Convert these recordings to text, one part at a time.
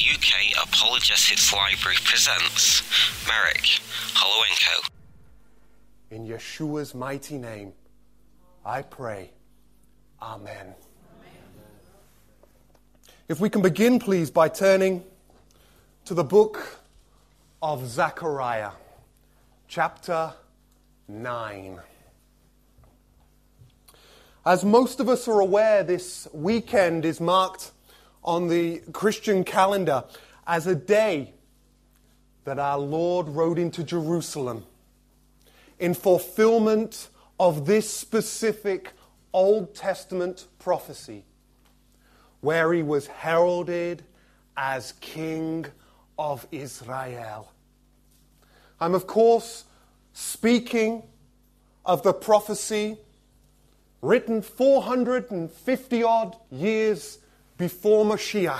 UK Apologetics Library presents Merrick Holowenko. In Yeshua's mighty name, I pray. Amen. If we can begin, please, by turning to the book of Zechariah, chapter 9. As most of us are aware, this weekend is marked on the Christian calendar as a day that our Lord rode into Jerusalem in fulfillment of this specific Old Testament prophecy, where he was heralded as King of Israel. I'm, of course, speaking of the prophecy written 450-odd years before Mashiach.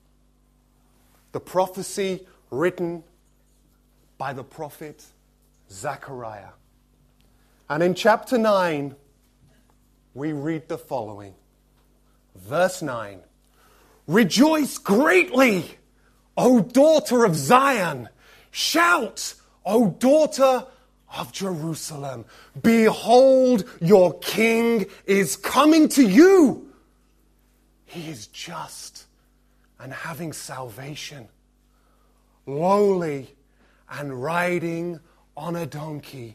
The prophecy written by the prophet Zechariah. And in chapter 9, we read the following. Verse 9. Rejoice greatly, O daughter of Zion. Shout, O daughter of Jerusalem. Behold, your king is coming to you. He is just and having salvation, lowly and riding on a donkey,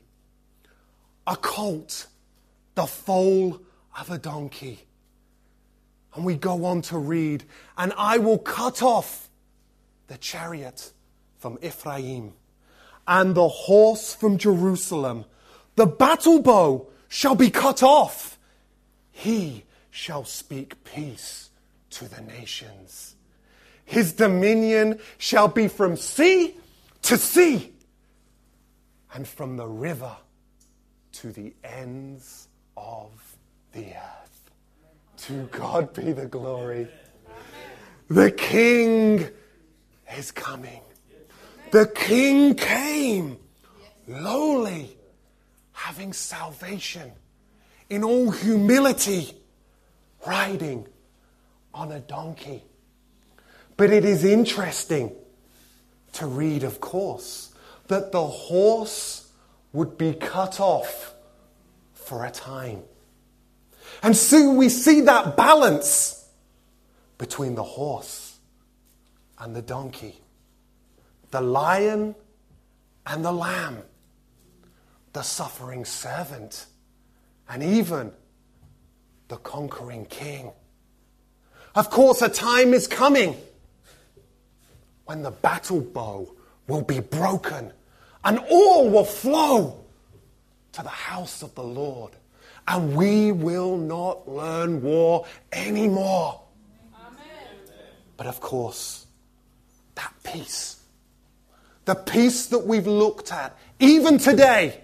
a colt, the foal of a donkey. And we go on to read, and I will cut off the chariot from Ephraim and the horse from Jerusalem. The battle bow shall be cut off. He shall speak peace to the nations. His dominion shall be from sea to sea and from the river to the ends of the earth. To God be the glory. The King is coming. The King came, lowly, having salvation, in all humility, riding on a donkey. But it is interesting to read, of course, that the horse would be cut off for a time. And so we see that balance between the horse and the donkey, the lion and the lamb, the suffering servant, and even the conquering king. Of course, a time is coming when the battle bow will be broken and all will flow to the house of the Lord. And we will not learn war anymore. Amen. But of course, that peace, the peace that we've looked at, even today,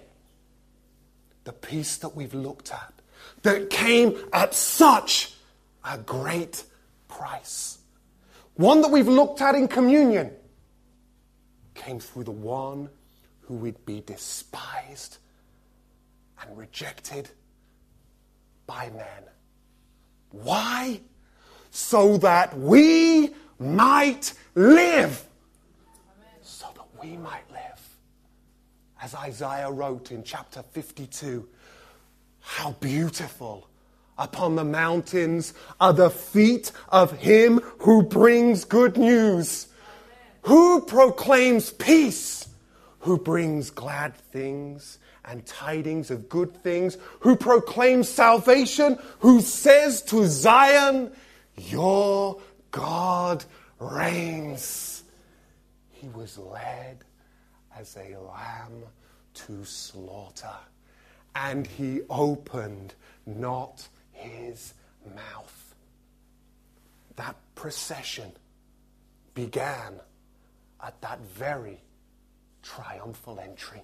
the peace that we've looked at, that came at such a great price, one that we've looked at in communion, came through the one who would be despised and rejected by men. Why? So that we might live. So that we might live. As Isaiah wrote in chapter 52, how beautiful upon the mountains are the feet of him who brings good news, who proclaims peace, who brings glad things and tidings of good things, who proclaims salvation, who says to Zion, your God reigns. He was led as a lamb to slaughter, and he opened not his mouth. That procession began at that very triumphal entry.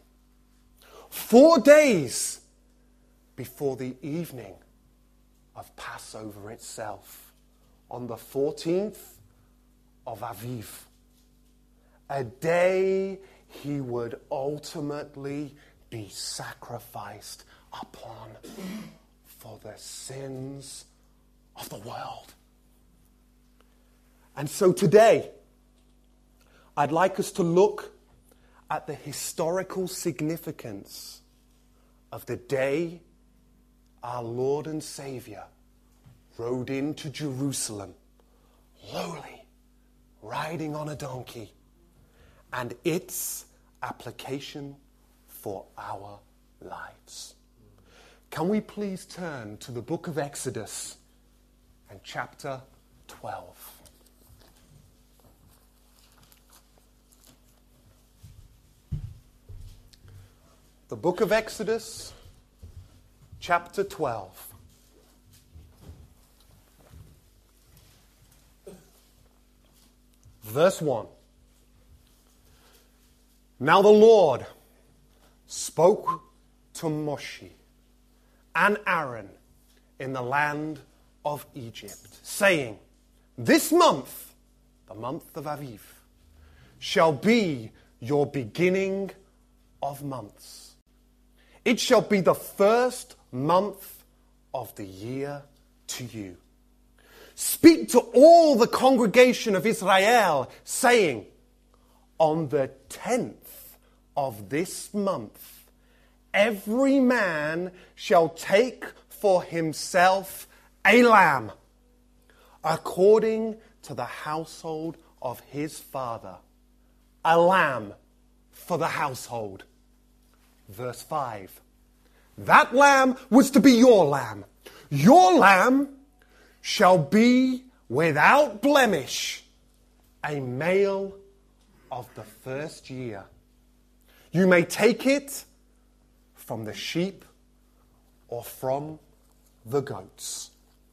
4 days before the evening of Passover itself, on the 14th of Aviv, a day he would ultimately be sacrificed upon for the sins of the world. And so today, I'd like us to look at the historical significance of the day our Lord and Savior rode into Jerusalem, lowly, riding on a donkey, and its application for our lives. Can we please turn to the book of Exodus and chapter 12? The book of Exodus, chapter 12. Verse 1. Now the Lord spoke to Moshe and Aaron in the land of Egypt, saying, this month, the month of Aviv, shall be your beginning of months. It shall be the first month of the year to you. Speak to all the congregation of Israel, saying, on the 10th of this month, every man shall take for himself a lamb, according to the household of his father. A lamb for the household. Verse 5. That lamb was to be your lamb. Your lamb shall be without blemish, a male of the first year. You may take it from the sheep or from the goats.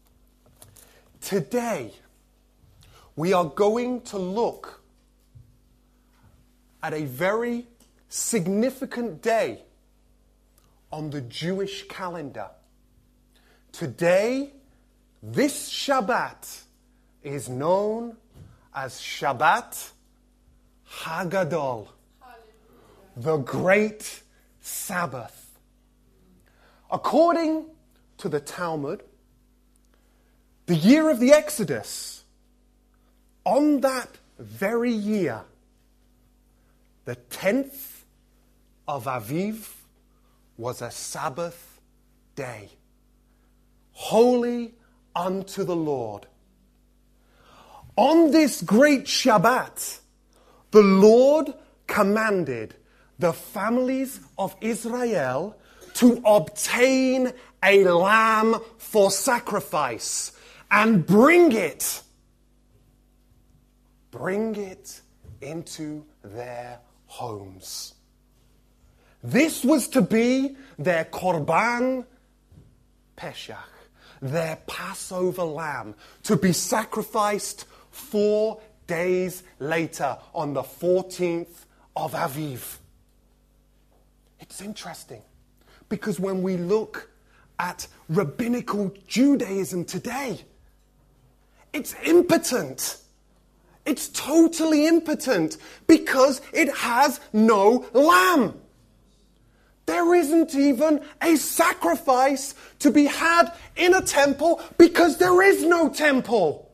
Today, we are going to look at a very significant day on the Jewish calendar. Today, this Shabbat is known as Shabbat Hagadol, the Great Sabbath. According to the Talmud, the year of the Exodus, on that very year, the 10th of Aviv, was a Sabbath day, holy unto the Lord. On this great Shabbat, the Lord commanded the families of Israel to obtain a lamb for sacrifice and bring it into their homes. This was to be their Korban Pesach, their Passover lamb, to be sacrificed 4 days later on the 14th of Aviv. It's interesting because when we look at rabbinical Judaism today, it's impotent. It's totally impotent because it has no lamb. There isn't even a sacrifice to be had in a temple because there is no temple.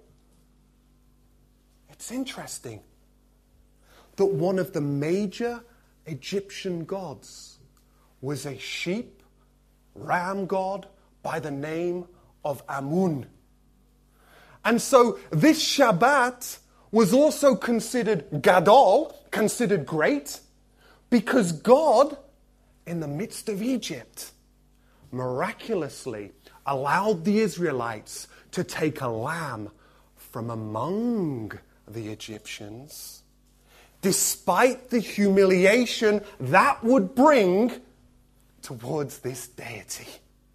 It's interesting that one of the major Egyptian gods was a sheep, ram god by the name of Amun. And so this Shabbat was also considered Gadol, considered great, because God, in the midst of Egypt, miraculously allowed the Israelites to take a lamb from among the Egyptians, despite the humiliation that would bring towards this deity.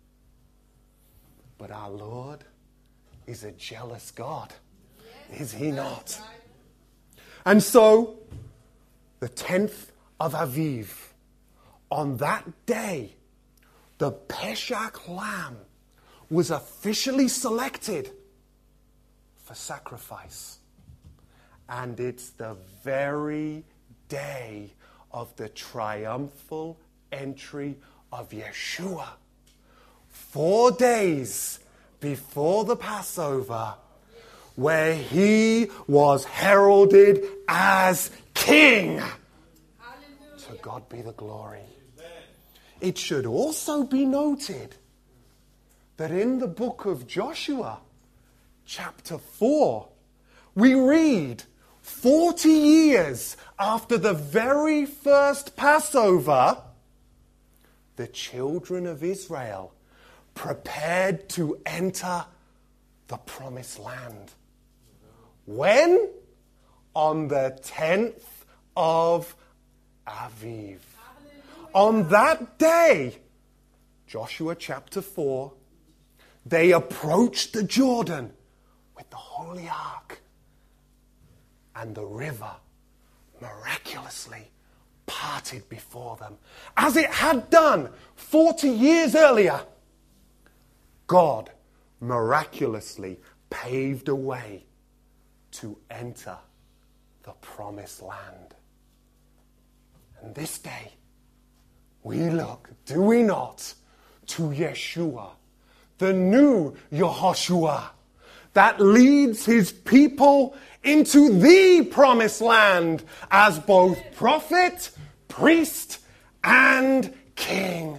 But our Lord is a jealous God, is he not? And so, the 10th of Aviv, on that day, the Pesach lamb was officially selected for sacrifice. And it's the very day of the triumphal entry of Yeshua. 4 days before the Passover, where he was heralded as king. To God be the glory. It should also be noted that in the book of Joshua, chapter 4, we read 40 years after the very first Passover, the children of Israel prepared to enter the promised land. When? On the 10th of Aviv. On that day, Joshua chapter 4, they approached the Jordan with the Holy Ark, and the river miraculously parted before them. As it had done 40 years earlier, God miraculously paved a way to enter the promised land. And this day, we look, do we not, to Yeshua, the new Yehoshua, that leads his people into the promised land as both prophet, priest, and king.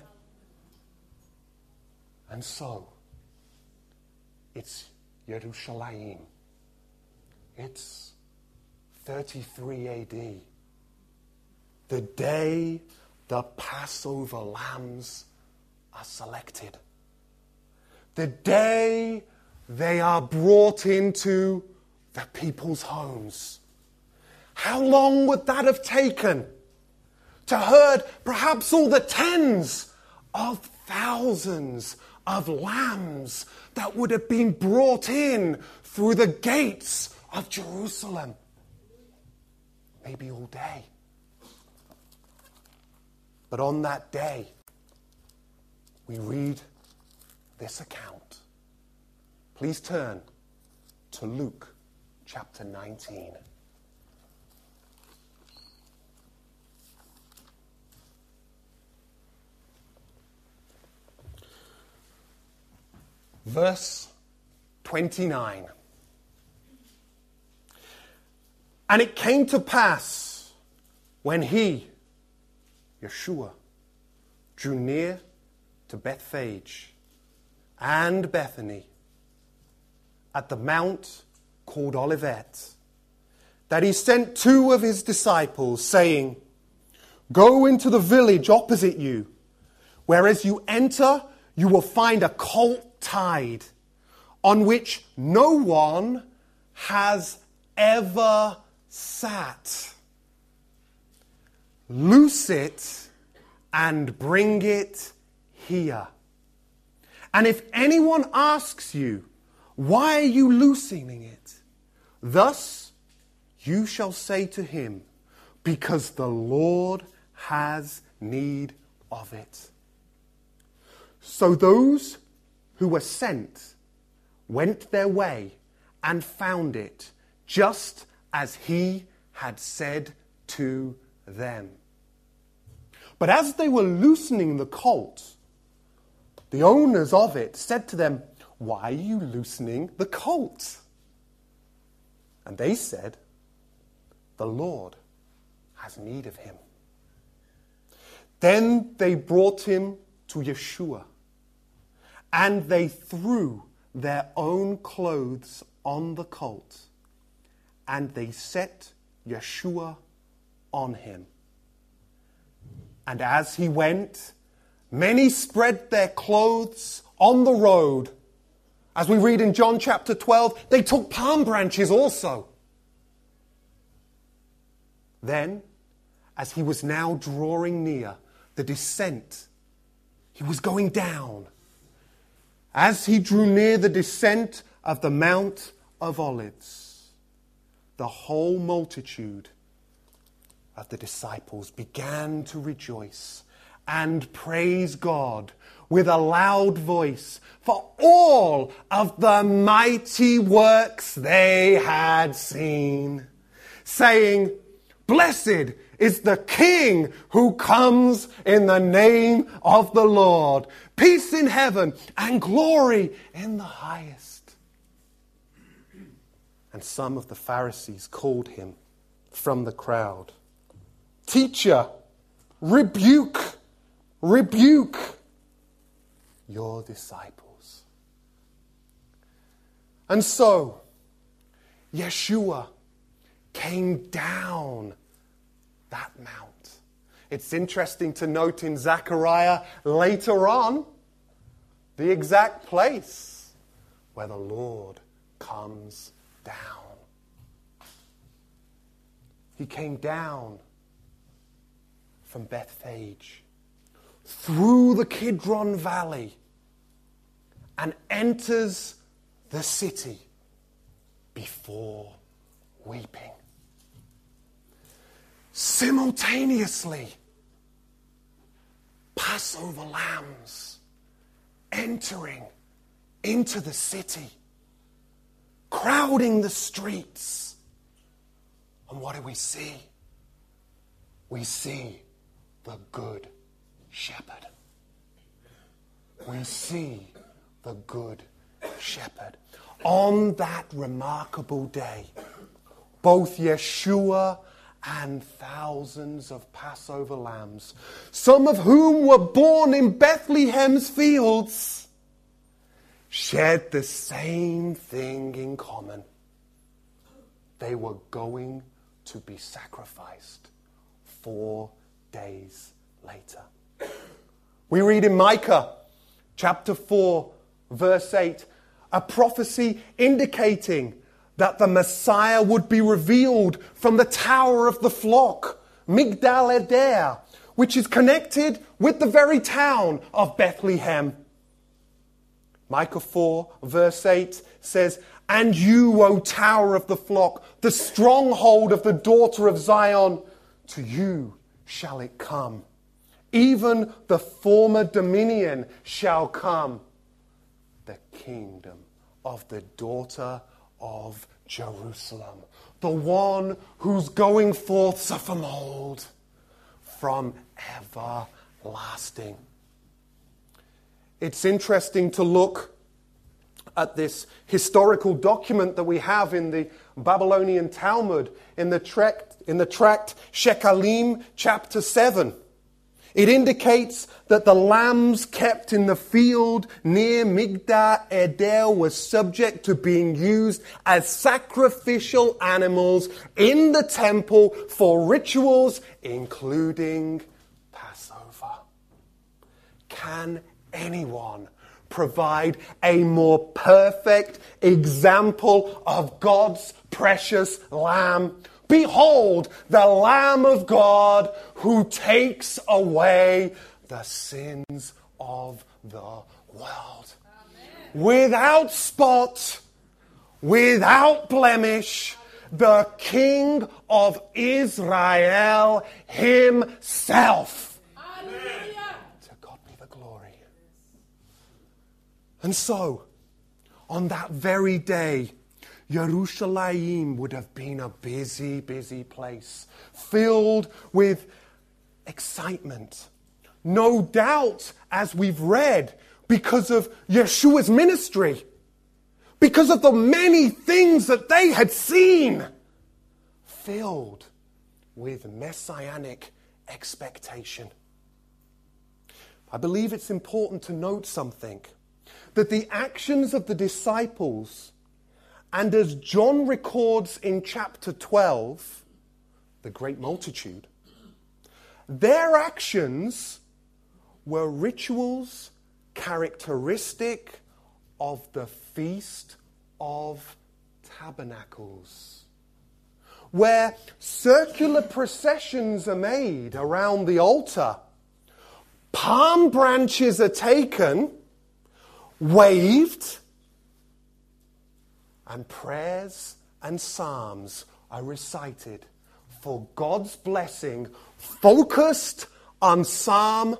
And so, it's Yerushalayim. It's 33 AD. The day the Passover lambs are selected. The day they are brought into the people's homes. How long would that have taken to herd perhaps all the tens of thousands of lambs that would have been brought in through the gates of Jerusalem? Maybe all day. But on that day, we read this account. Please turn to Luke chapter 19. Verse 29. And it came to pass when he, Yeshua, drew near to Bethphage and Bethany at the mount called Olivet, that he sent two of his disciples, saying, Go into the village opposite you, where as you enter, you will find a colt tied, on which no one has ever sat. Loose it and bring it here. And if anyone asks you, Why are you loosening it? Thus you shall say to him, Because the Lord has need of it. So those who were sent went their way and found it, just as he had said to them. But as they were loosening the colt, the owners of it said to them, Why are you loosening the colt? And they said, The Lord has need of him. Then they brought him to Yeshua, and they threw their own clothes on the colt, and they set Yeshua on him. And as he went, many spread their clothes on the road. As we read in John chapter 12, they took palm branches also. Then, as he was now drawing near the descent, he was going down. As he drew near the descent of the Mount of Olives, the whole multitude of the disciples began to rejoice and praise God with a loud voice for all of the mighty works they had seen, saying, Blessed is the King who comes in the name of the Lord. Peace in heaven and glory in the highest. And some of the Pharisees called him from the crowd. Teacher, rebuke your disciples. And so, Yeshua came down that mount. It's interesting to note in Zechariah later on the exact place where the Lord comes down. He came down from Bethphage through the Kidron Valley and enters the city before weeping. Simultaneously, Passover lambs entering into the city, crowding the streets. And what do we see? We see the Good Shepherd. We see the Good Shepherd. On that remarkable day, both Yeshua and thousands of Passover lambs, some of whom were born in Bethlehem's fields, shared the same thing in common. They were going to be sacrificed 4 days later. We read in Micah chapter 4, verse 8, a prophecy indicating that the Messiah would be revealed from the tower of the flock, Migdal Eder, which is connected with the very town of Bethlehem. Micah 4, verse 8 says, "And you, O tower of the flock, the stronghold of the daughter of Zion, to you shall it come. Even the former dominion shall come, the kingdom of the daughter of Jerusalem, the one whose going forths are from old, from everlasting." It's interesting to look at this historical document that we have in the Babylonian Talmud, in the tract Shekalim chapter 7. It indicates that the lambs kept in the field near Migdal Eder were subject to being used as sacrificial animals in the temple for rituals, including Passover. Can anyone provide a more perfect example of God's precious Lamb? Behold, the Lamb of God who takes away the sins of the world. Amen. Without spot, without blemish, the King of Israel himself. Hallelujah. To God be the glory. And so, on that very day, Yerushalayim would have been a busy, busy place, filled with excitement. No doubt, as we've read, because of Yeshua's ministry, because of the many things that they had seen, filled with messianic expectation. I believe it's important to note something, that the actions of the disciples, and as John records in chapter 12, the great multitude, their actions were rituals characteristic of the Feast of Tabernacles, where circular processions are made around the altar, palm branches are taken, waved, and prayers and psalms are recited for God's blessing, focused on Psalm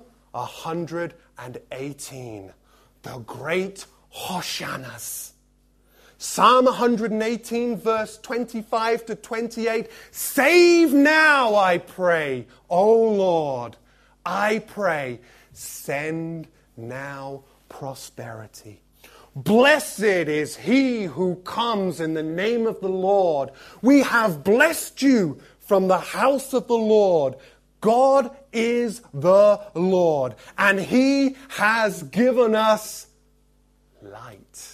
118, the great Hosannas. Psalm 118, verse 25 to 28, "Save now, I pray, O Lord, I pray, send now prosperity. Blessed is he who comes in the name of the Lord. We have blessed you from the house of the Lord. God is the Lord, and he has given us light.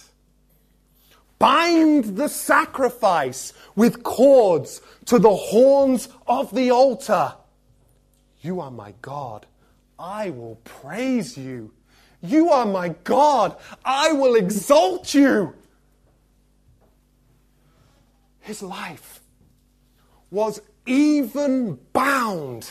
Bind the sacrifice with cords to the horns of the altar. You are my God. I will praise you. You are my God. I will exalt you. His life was even bound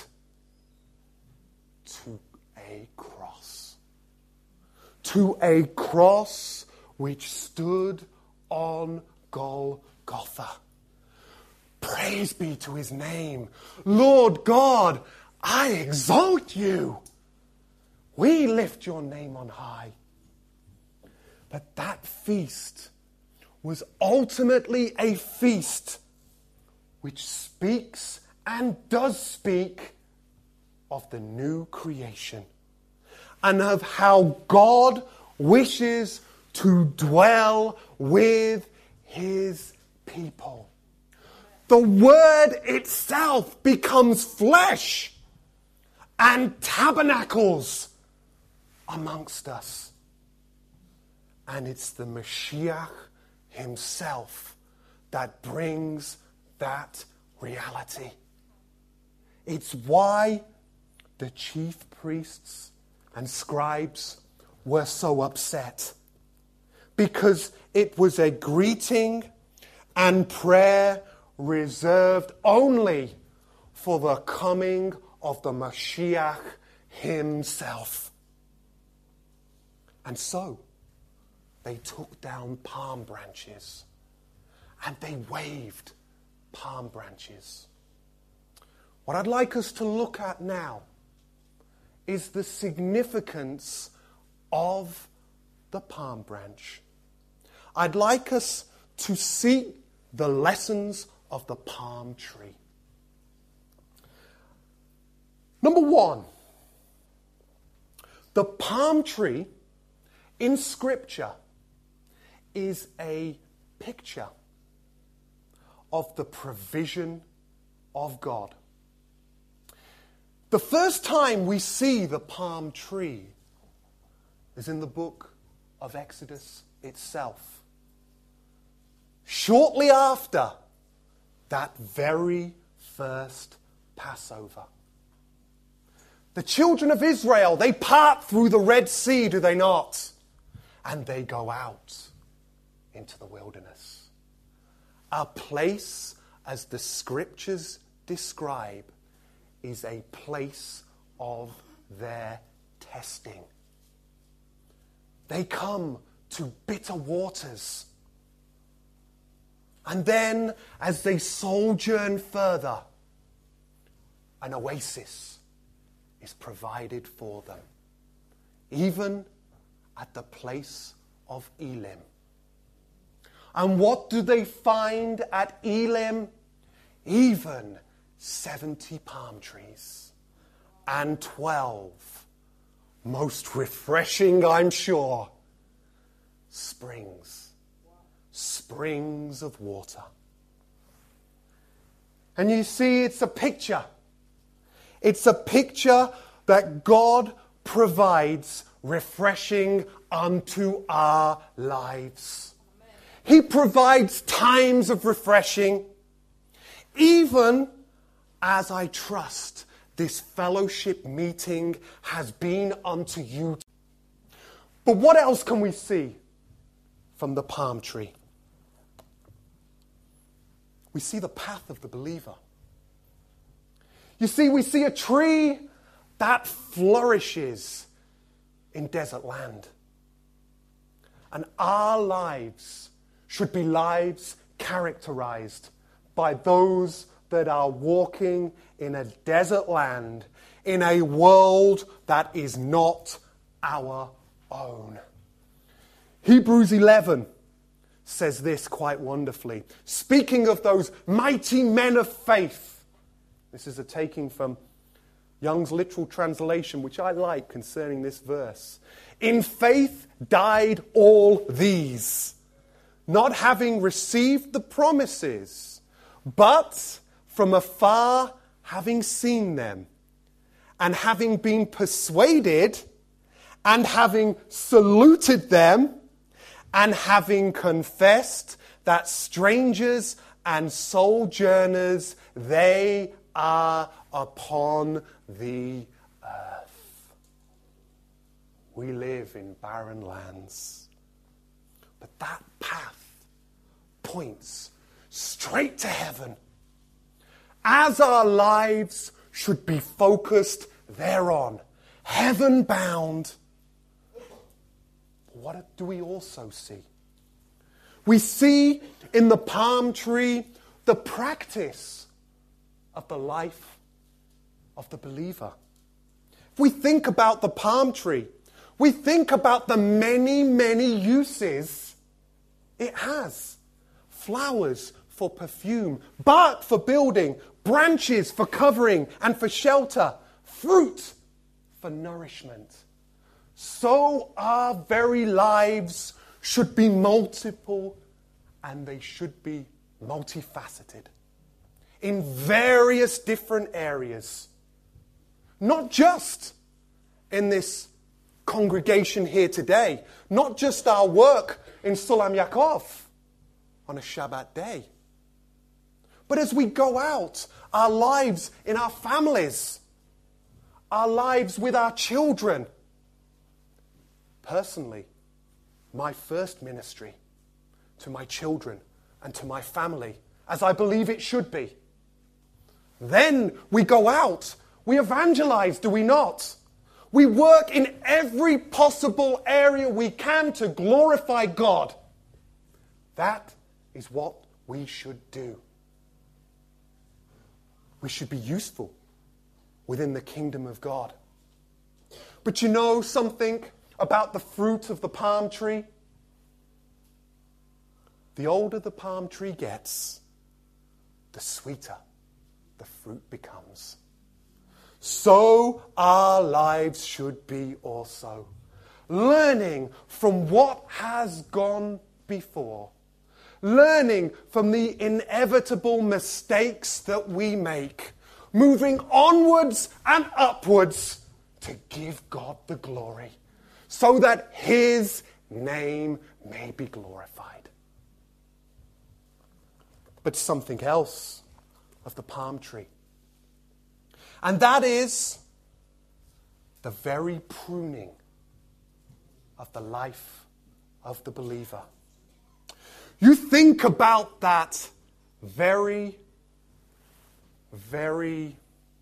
to a cross. To a cross which stood on Golgotha. Praise be to his name. Lord God, I exalt you. We lift your name on high. But that feast was ultimately a feast which speaks and does speak of the new creation and of how God wishes to dwell with his people. The Word itself becomes flesh and tabernacles amongst us. And it's the Mashiach himself that brings that reality. It's why the chief priests and scribes were so upset. Because it was a greeting and prayer reserved only for the coming of the Mashiach himself. And so they took down palm branches and they waved palm branches. What I'd like us to look at now is the significance of the palm branch. I'd like us to see the lessons of the palm tree. Number one, the palm tree in Scripture is a picture of the provision of God. The first time we see the palm tree is in the book of Exodus itself. Shortly after that very first Passover. The children of Israel, they part through the Red Sea, do they not? And they go out into the wilderness. A place, as the Scriptures describe, is a place of their testing. They come to bitter waters. And then, as they sojourn further, an oasis is provided for them, even at the place of Elim. And what do they find at Elim? Even 70 palm trees and 12, most refreshing, I'm sure, springs of water. And you see, it's a picture. It's a picture that God provides refreshing unto our lives. He provides times of refreshing, even as I trust this fellowship meeting has been unto you. But what else can we see from the palm tree? We see the path of the believer. You see, we see a tree that flourishes in desert land. And our lives should be lives characterized by those that are walking in a desert land, in a world that is not our own. Hebrews 11 says this quite wonderfully. Speaking of those mighty men of faith, this is a taking from Young's literal translation, which I like concerning this verse. In faith died all these, not having received the promises, but from afar, having seen them, and having been persuaded, and having saluted them, and having confessed that strangers and sojourners they are upon the earth. We live in barren lands, but that path points straight to heaven, as our lives should be focused thereon, heaven bound. What do we also see? We see in the palm tree the practice of the life of the believer. If we think about the palm tree, we think about the many, many uses it has. Flowers for perfume, bark for building, branches for covering and for shelter, fruit for nourishment. So our very lives should be multiple, and they should be multifaceted in various different areas. Not just in this congregation here today, not just our work in Sulam Yaakov on a Shabbat day, but as we go out, our lives in our families, our lives with our children. Personally, my first ministry to my children and to my family, as I believe it should be. Then we go out, we evangelize, do we not? We work in every possible area we can to glorify God. That is what we should do. We should be useful within the kingdom of God. But you know something about the fruit of the palm tree? The older the palm tree gets, the sweeter the fruit becomes. So our lives should be also. Learning from what has gone before. Learning from the inevitable mistakes that we make. Moving onwards and upwards to give God the glory, so that His name may be glorified. But something else of the palm tree, and that is the very pruning of the life of the believer. You think about that very, very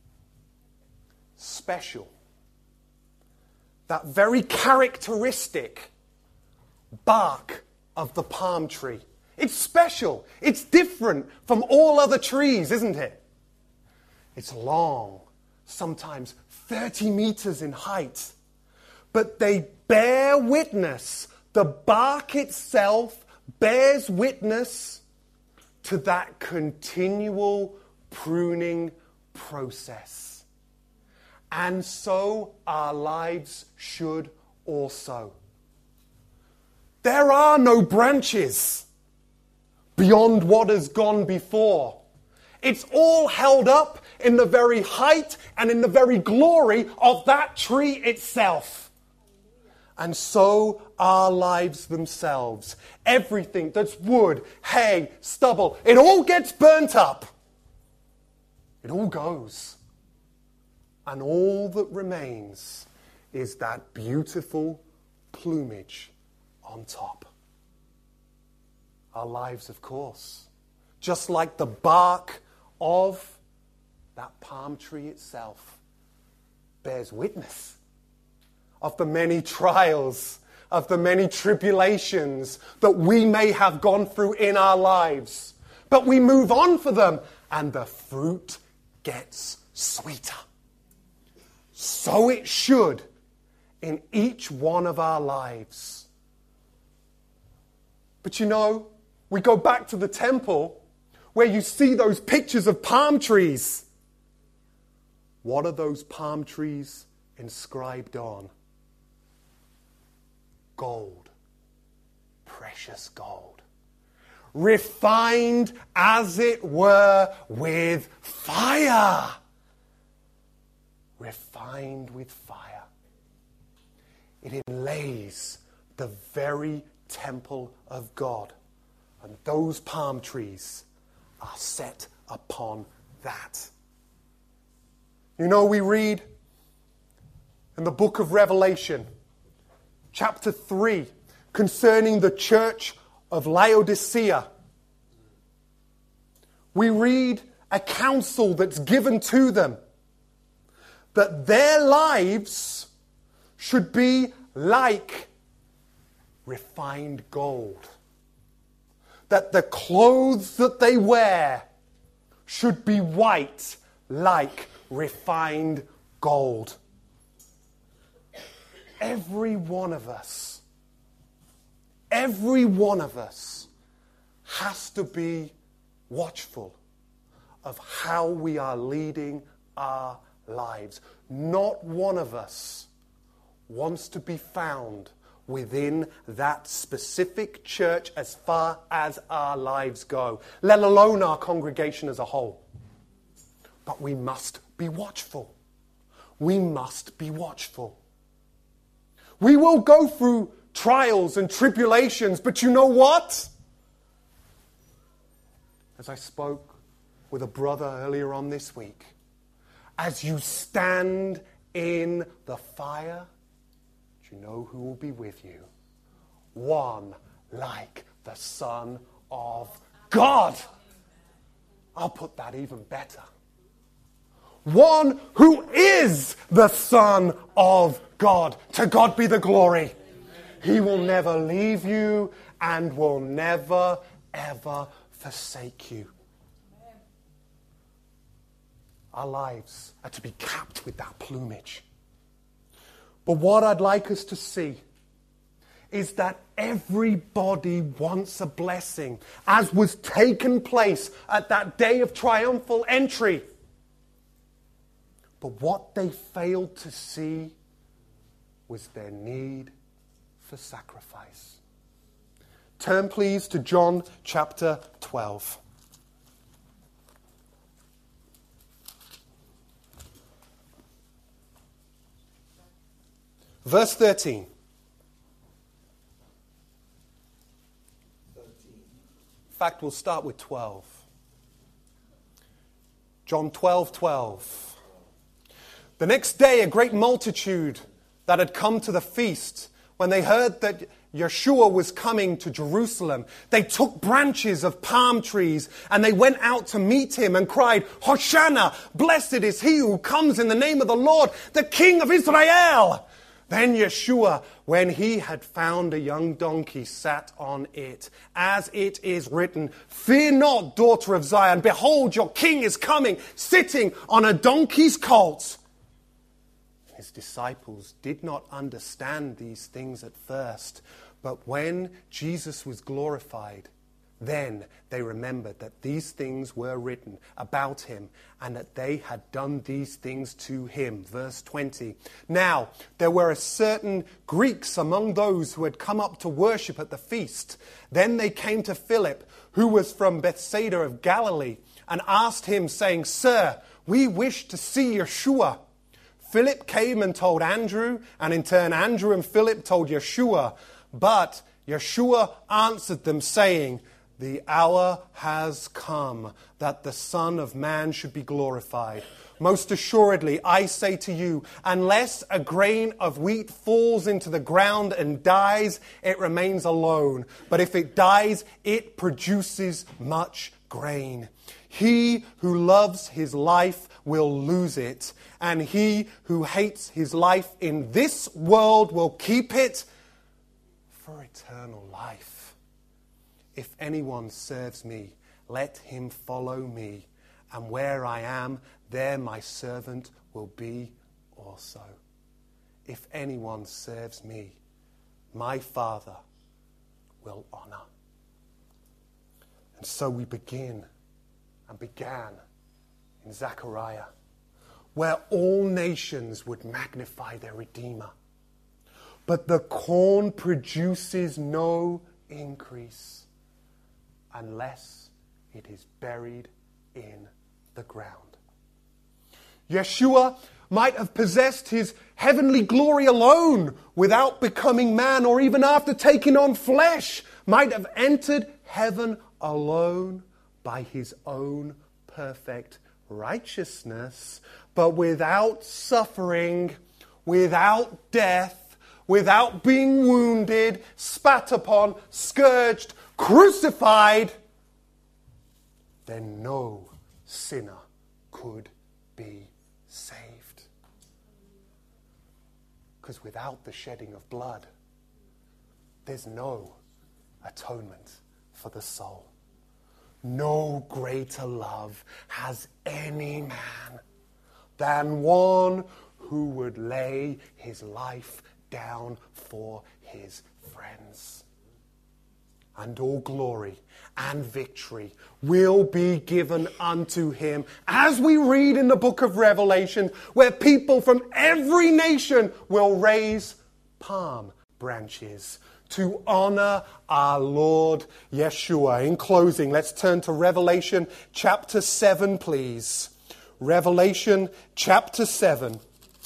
special, that very characteristic bark of the palm tree. It's special. It's different from all other trees, isn't it? It's long, sometimes 30 meters in height. But they bear witness. The bark itself bears witness to that continual pruning process. And so our lives should also. There are no branches beyond what has gone before. It's all held up in the very height and in the very glory of that tree itself. And so our lives themselves, everything that's wood, hay, stubble, it all gets burnt up. It all goes. And all that remains is that beautiful plumage on top. Our lives, of course, just like the bark of that palm tree itself, bears witness of the many trials, of the many tribulations that we may have gone through in our lives. But we move on for them, and the fruit gets sweeter. So it should in each one of our lives. But you know, we go back to the temple where you see those pictures of palm trees. What are those palm trees inscribed on? Gold. Precious gold. refined, as it were, with fire. Refined with fire. It inlays the very temple of God. And those palm trees are set upon that. You know, we read in the book of Revelation, chapter 3, concerning the church of Laodicea. We read a counsel that's given to them that their lives should be like refined gold. That the clothes that they wear should be white like refined gold. Every one of us has to be watchful of how we are leading our lives. Not one of us wants to be found within that specific church as far as our lives go, let alone our congregation as a whole. But we must be watchful. We must be watchful. We will go through trials and tribulations, but you know what? As I spoke with a brother earlier on this week, as you stand in the fire, do you know who will be with you? One like the Son of God. I'll put that even better. One who is the Son of God. To God be the glory. He will never leave you and will never, ever forsake you. Our lives are to be capped with that plumage. But what I'd like us to see is that everybody wants a blessing, as was taken place at that day of triumphal entry. But what they failed to see was their need for sacrifice. Turn please to John chapter 12. Verse 13. In fact, we'll start with 12. John 12:12. The next day, a great multitude that had come to the feast, when they heard that Yeshua was coming to Jerusalem, they took branches of palm trees and they went out to meet him and cried, Hosanna, blessed is he who comes in the name of the Lord, the King of Israel. Then Yeshua, when he had found a young donkey, sat on it, as it is written, Fear not, daughter of Zion, behold, your king is coming, sitting on a donkey's colt. His disciples did not understand these things at first, but when Jesus was glorified, then they remembered that these things were written about him and that they had done these things to him. Verse 20. Now, there were a certain Greeks among those who had come up to worship at the feast. Then they came to Philip, who was from Bethsaida of Galilee, and asked him, saying, Sir, we wish to see Yeshua. Philip came and told Andrew, and in turn Andrew and Philip told Yeshua. But Yeshua answered them, saying, The hour has come that the Son of Man should be glorified. Most assuredly, I say to you, unless a grain of wheat falls into the ground and dies, it remains alone. But if it dies, it produces much grain. He who loves his life will lose it, and he who hates his life in this world will keep it for eternal life. If anyone serves me, let him follow me, and where I am, there my servant will be also. If anyone serves me, my Father will honor. And so we began in Zechariah, where all nations would magnify their Redeemer. But the corn produces no increase, unless it is buried in the ground. Yeshua might have possessed his heavenly glory alone without becoming man, or even after taking on flesh, might have entered heaven alone by his own perfect righteousness, but without suffering, without death, without being wounded, spat upon, scourged, crucified, then no sinner could be saved. Because without the shedding of blood, there's no atonement for the soul. No greater love has any man than one who would lay his life down for his friends. And all glory and victory will be given unto him, as we read in the book of Revelation, where people from every nation will raise palm branches to honor our Lord Yeshua. In closing, let's turn to Revelation chapter 7, please. Revelation chapter 7,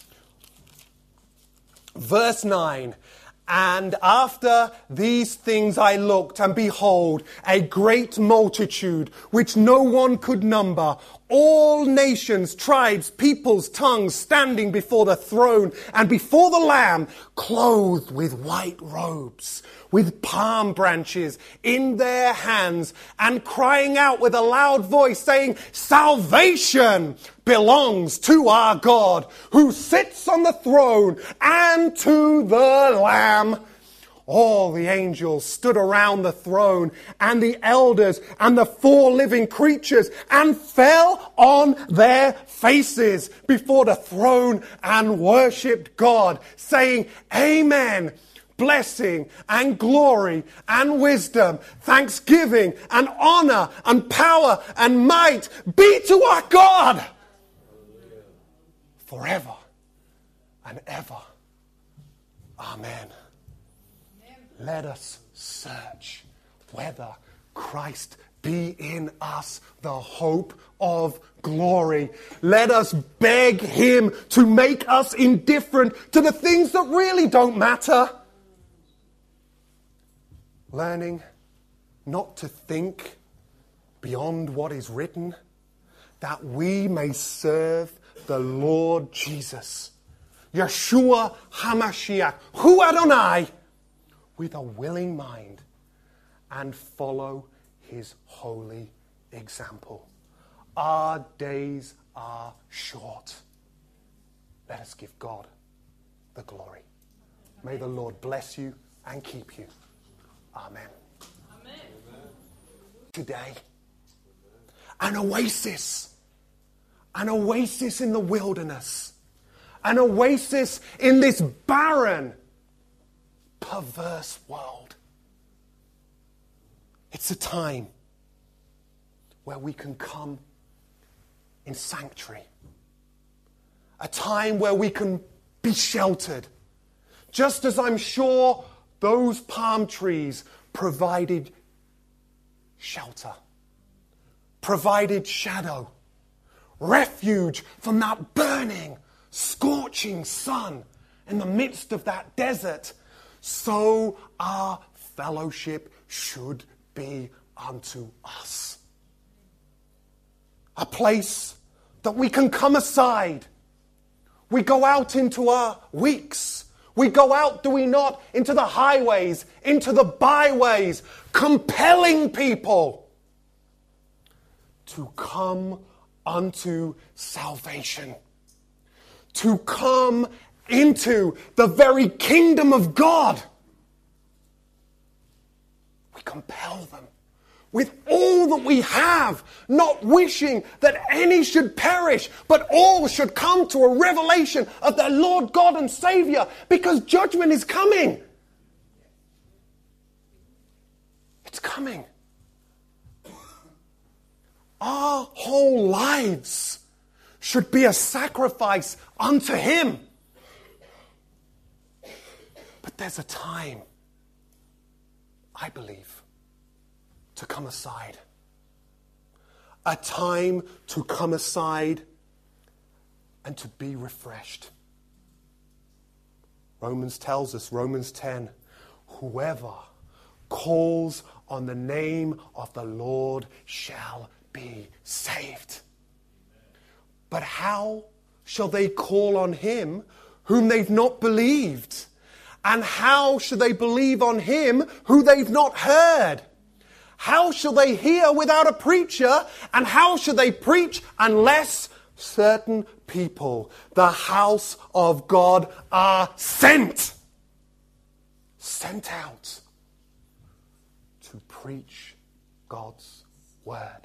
verse 9. And after these things I looked, and behold, a great multitude, which no one could number, all nations, tribes, peoples, tongues, standing before the throne and before the Lamb, clothed with white robes, with palm branches in their hands, and crying out with a loud voice, saying, Salvation belongs to our God, who sits on the throne, and to the Lamb. All the angels stood around the throne, and the elders and the 4 living creatures, and fell on their faces before the throne and worshipped God, saying, Amen. Blessing and glory and wisdom, thanksgiving and honor and power and might be to our God forever and ever. Amen. Let us search whether Christ be in us, the hope of glory. Let us beg him to make us indifferent to the things that really don't matter. Learning not to think beyond what is written, that we may serve the Lord Jesus, Yeshua HaMashiach, Hu Adonai, with a willing mind, and follow his holy example. Our days are short. Let us give God the glory. May the Lord bless you and keep you. Amen. Amen. Today, an oasis in the wilderness, an oasis in this barren, perverse world. It's a time where we can come in sanctuary, a time where we can be sheltered, just as I'm sure those palm trees provided shelter, provided shadow, refuge from that burning, scorching sun in the midst of that desert. So our fellowship should be unto us. A place that we can come aside. We go out into our weeks. We go out, do we not, into the highways, into the byways, compelling people to come unto salvation, to come into the very kingdom of God. We compel them with all that we have, not wishing that any should perish, but all should come to a revelation of their Lord God and Savior, because judgment is coming. It's coming. Our whole lives should be a sacrifice unto him. But there's a time, I believe, to come aside. A time to come aside and to be refreshed. Romans tells us, Romans 10, whoever calls on the name of the Lord shall be saved. But how shall they call on him whom they've not believed? And how shall they believe on him who they've not heard? How shall they hear without a preacher? And how shall they preach unless certain people, the house of God, are sent out to preach God's word?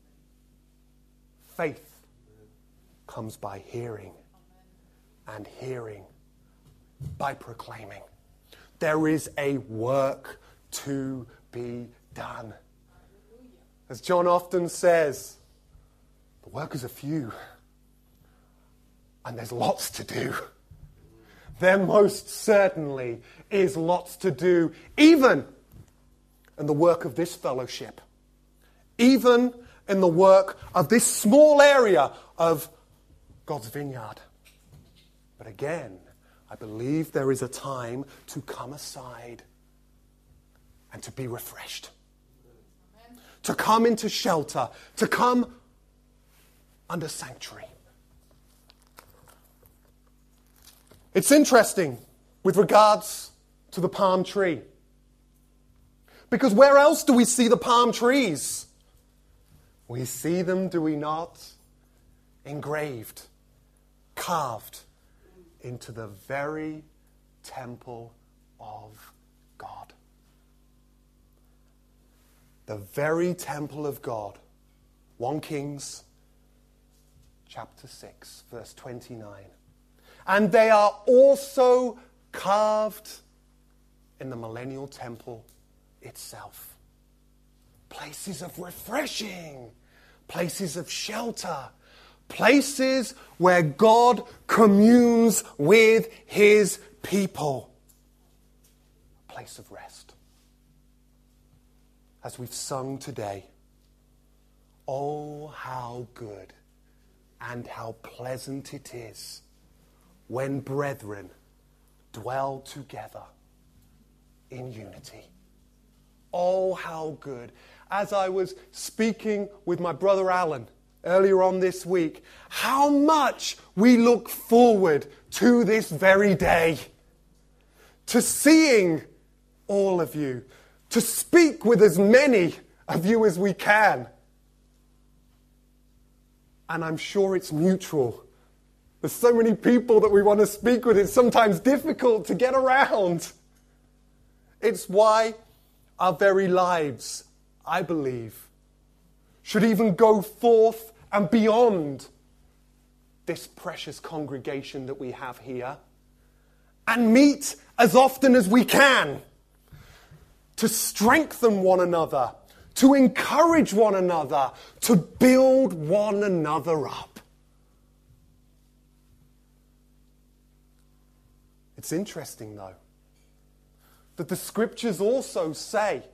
Faith comes by hearing, and hearing by proclaiming. There is a work to be done. As John often says, the workers are few, and there's lots to do. There most certainly is lots to do, even in the work of this fellowship, even in the work of this small area of God's vineyard. But again, I believe there is a time to come aside and to be refreshed. Amen. To come into shelter, to come under sanctuary. It's interesting with regards to the palm tree. Because where else do we see the palm trees? We see them, do we not? Engraved, carved into the very temple of God. The very temple of God. 1 Kings chapter 6, verse 29. And they are also carved in the millennial temple itself. Places of refreshing, places of shelter, places where God communes with his people. A place of rest. As we've sung today, oh, how good and how pleasant it is when brethren dwell together in unity. Oh, how good. As I was speaking with my brother Alan earlier on this week, how much we look forward to this very day. To seeing all of you. To speak with as many of you as we can. And I'm sure it's mutual. There's so many people that we want to speak with. It's sometimes difficult to get around. It's why our very lives, I believe, should even go forth and beyond this precious congregation that we have here and meet as often as we can to strengthen one another, to encourage one another, to build one another up. It's interesting, though, that the scriptures also say,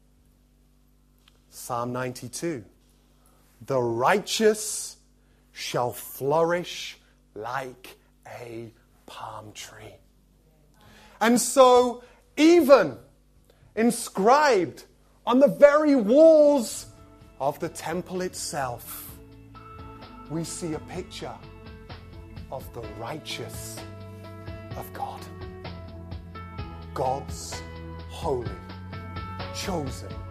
Psalm 92, the righteous shall flourish like a palm tree. And so, even inscribed on the very walls of the temple itself, we see a picture of the righteous of God. God's holy, chosen